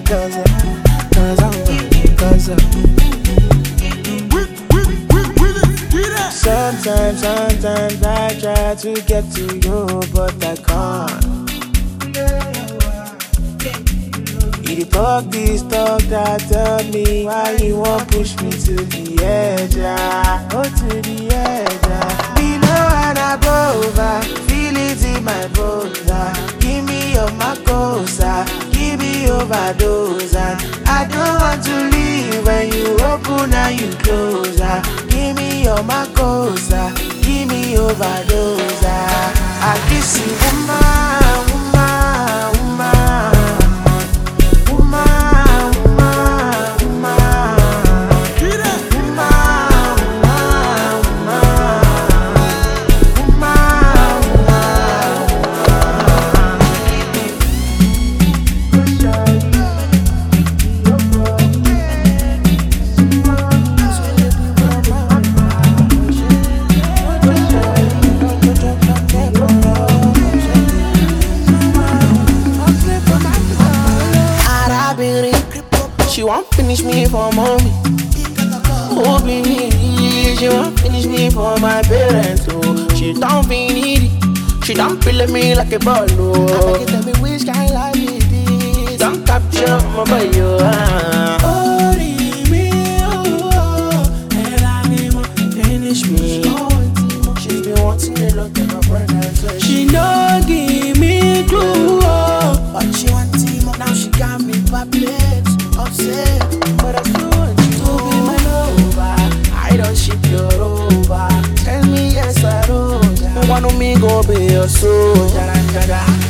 Sometimes I try to get to you, but I can't. You talk this talk that tell me why you won't push me to the edge, oh to the edge. Below and above, feel it in my bones. Give me your macosa, give me overdose. I don't want to leave when you open and you close. Give me your macosa, give me overdose. I kiss you, woman, woman, woman. She won't finish me for mommy. Oh, baby, she won't finish me for my parents. Oh, she don't feel needy. She don't feel me like a ball. Oh, I beg you tell me which kind life it is. Don't capture my boy. Oh, me, oh, and I need more. Finish me. She's been wanting a lot of my friends. She don't give me clue, but she wants him. Now she got me perplexed. Upset, but I still want you to be my lover. I don't ship your over. Tell me yes I don't. One of me go be your soldier.